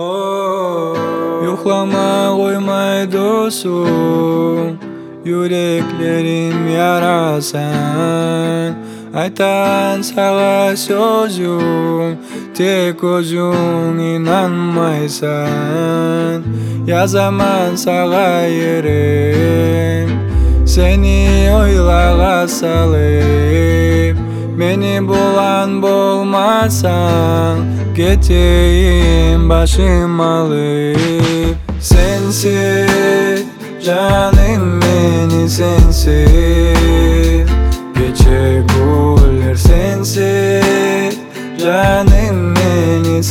Yuhlama koymay dostum, yüreklerim yarasan. Aytan sağa sözüm, tek özün inanmaysan. Yazamam sağa yerim, seni oylağa salıp. Beni bulan bulmasan, geteyim başım alıp. Sensiz canım beni sensiz, geçe güller sensiz. Canım beni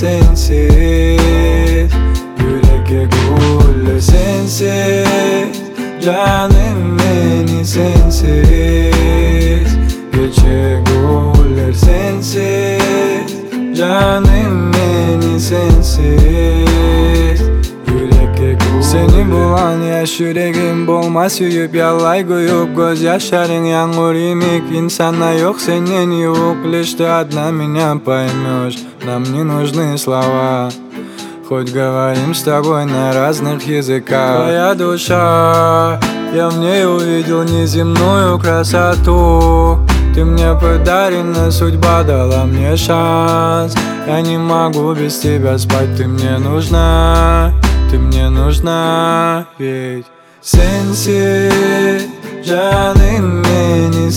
sensiz, yüreğe güller sensiz. Canım beni sensiz, geçe güller sensiz. Canım beni sensiz, yüreğe güller. Seni bulan yaş yüreğim bolmaz yüyüp yalay koyup. Göz yaşların yağmur imik, insana yok senin yok. Лишь ты одна меня поймешь, нам не нужны слова. Хоть говорим с тобой на разных языках. Твоя душа, я в ней увидел неземную красоту. Ты мне подарена, судьба дала мне шанс. Я не могу без тебя спать, ты мне нужна. Ты мне нужна, ведь sensiz, canım beni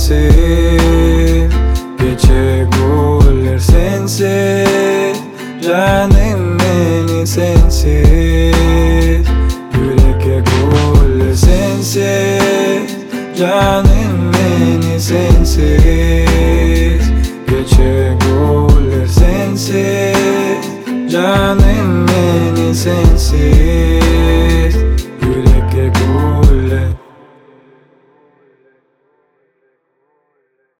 sensiz. Geçe güller sensiz, canım beni sensiz. Yüreğe güller sensiz, canım beni sensiz. Geçe güller sensiz, canım beni sensiz.